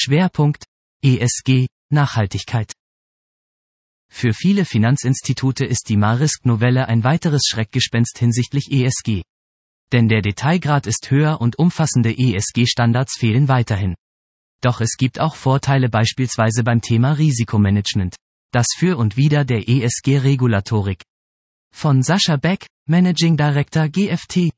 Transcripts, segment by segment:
Schwerpunkt: ESG, Nachhaltigkeit. Für viele Finanzinstitute ist die Marist-Novelle ein weiteres Schreckgespenst hinsichtlich ESG. Denn der Detailgrad ist höher und umfassende ESG-Standards fehlen weiterhin. Doch es gibt auch Vorteile beispielsweise beim Thema Risikomanagement. Das Für und Wider der ESG-Regulatorik. Von Sascha Beck, Managing Director GFT.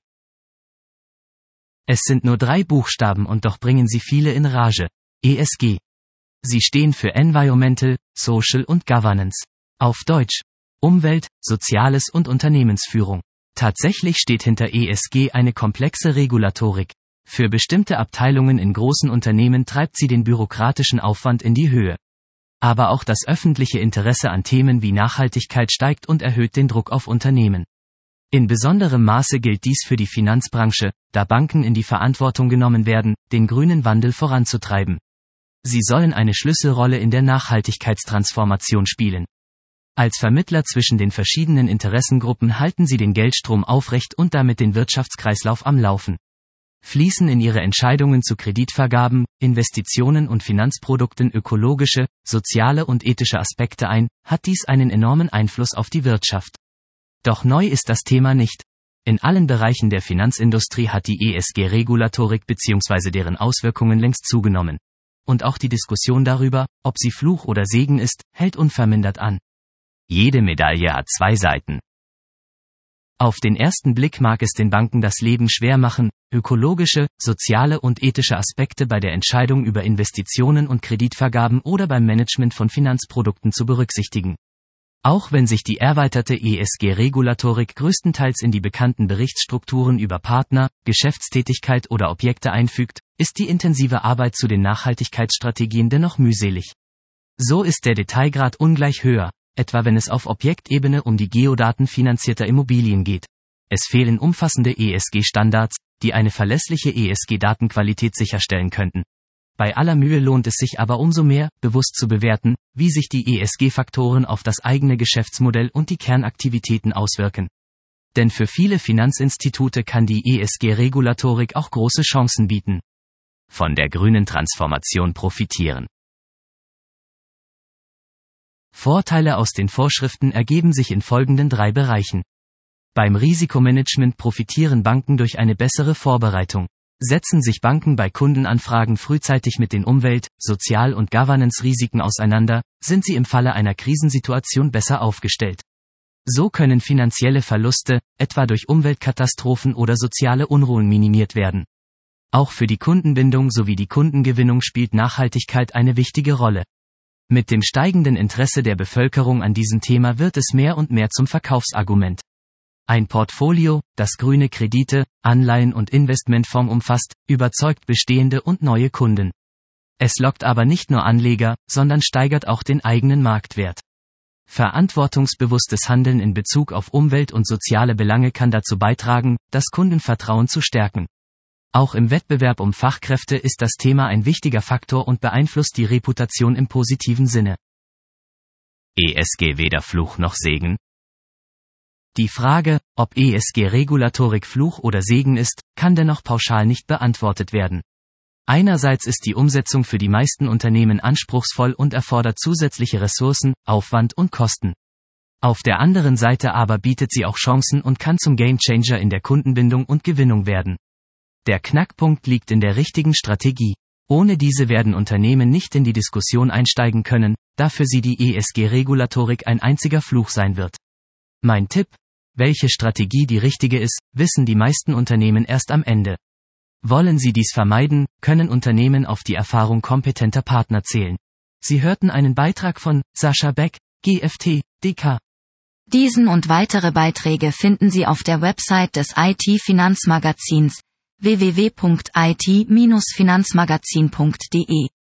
Es sind nur 3 Buchstaben und doch bringen sie viele in Rage. ESG. Sie stehen für Environmental, Social und Governance. Auf Deutsch: Umwelt, Soziales und Unternehmensführung. Tatsächlich steht hinter ESG eine komplexe Regulatorik. Für bestimmte Abteilungen in großen Unternehmen treibt sie den bürokratischen Aufwand in die Höhe. Aber auch das öffentliche Interesse an Themen wie Nachhaltigkeit steigt und erhöht den Druck auf Unternehmen. In besonderem Maße gilt dies für die Finanzbranche, da Banken in die Verantwortung genommen werden, den grünen Wandel voranzutreiben. Sie sollen eine Schlüsselrolle in der Nachhaltigkeitstransformation spielen. Als Vermittler zwischen den verschiedenen Interessengruppen halten sie den Geldstrom aufrecht und damit den Wirtschaftskreislauf am Laufen. Fließen in ihre Entscheidungen zu Kreditvergaben, Investitionen und Finanzprodukten ökologische, soziale und ethische Aspekte ein, hat dies einen enormen Einfluss auf die Wirtschaft. Doch neu ist das Thema nicht. In allen Bereichen der Finanzindustrie hat die ESG-Regulatorik bzw. deren Auswirkungen längst zugenommen. Und auch die Diskussion darüber, ob sie Fluch oder Segen ist, hält unvermindert an. Jede Medaille hat 2 Seiten. Auf den ersten Blick mag es den Banken das Leben schwer machen, ökologische, soziale und ethische Aspekte bei der Entscheidung über Investitionen und Kreditvergaben oder beim Management von Finanzprodukten zu berücksichtigen. Auch wenn sich die erweiterte ESG-Regulatorik größtenteils in die bekannten Berichtsstrukturen über Partner, Geschäftstätigkeit oder Objekte einfügt, ist die intensive Arbeit zu den Nachhaltigkeitsstrategien dennoch mühselig. So ist der Detailgrad ungleich höher, etwa wenn es auf Objektebene um die Geodaten finanzierter Immobilien geht. Es fehlen umfassende ESG-Standards, die eine verlässliche ESG-Datenqualität sicherstellen könnten. Bei aller Mühe lohnt es sich aber umso mehr, bewusst zu bewerten, wie sich die ESG-Faktoren auf das eigene Geschäftsmodell und die Kernaktivitäten auswirken. Denn für viele Finanzinstitute kann die ESG-Regulatorik auch große Chancen bieten. Von der grünen Transformation profitieren. Vorteile aus den Vorschriften ergeben sich in folgenden 3 Bereichen. Beim Risikomanagement profitieren Banken durch eine bessere Vorbereitung. Setzen sich Banken bei Kundenanfragen frühzeitig mit den Umwelt-, Sozial- und Governance-Risiken auseinander, sind sie im Falle einer Krisensituation besser aufgestellt. So können finanzielle Verluste, etwa durch Umweltkatastrophen oder soziale Unruhen minimiert werden. Auch für die Kundenbindung sowie die Kundengewinnung spielt Nachhaltigkeit eine wichtige Rolle. Mit dem steigenden Interesse der Bevölkerung an diesem Thema wird es mehr und mehr zum Verkaufsargument. Ein Portfolio, das grüne Kredite, Anleihen und Investmentfonds umfasst, überzeugt bestehende und neue Kunden. Es lockt aber nicht nur Anleger, sondern steigert auch den eigenen Marktwert. Verantwortungsbewusstes Handeln in Bezug auf Umwelt- und soziale Belange kann dazu beitragen, das Kundenvertrauen zu stärken. Auch im Wettbewerb um Fachkräfte ist das Thema ein wichtiger Faktor und beeinflusst die Reputation im positiven Sinne. ESG weder Fluch noch Segen? Die Frage, ob ESG-Regulatorik Fluch oder Segen ist, kann dennoch pauschal nicht beantwortet werden. Einerseits ist die Umsetzung für die meisten Unternehmen anspruchsvoll und erfordert zusätzliche Ressourcen, Aufwand und Kosten. Auf der anderen Seite aber bietet sie auch Chancen und kann zum Gamechanger in der Kundenbindung und Gewinnung werden. Der Knackpunkt liegt in der richtigen Strategie. Ohne diese werden Unternehmen nicht in die Diskussion einsteigen können, da für sie die ESG-Regulatorik ein einziger Fluch sein wird. Mein Tipp: Welche Strategie die richtige ist, wissen die meisten Unternehmen erst am Ende. Wollen sie dies vermeiden, können Unternehmen auf die Erfahrung kompetenter Partner zählen. Sie hörten einen Beitrag von Sascha Beck, GFT, DK. Diesen und weitere Beiträge finden Sie auf der Website des IT-Finanzmagazins www.it-finanzmagazin.de.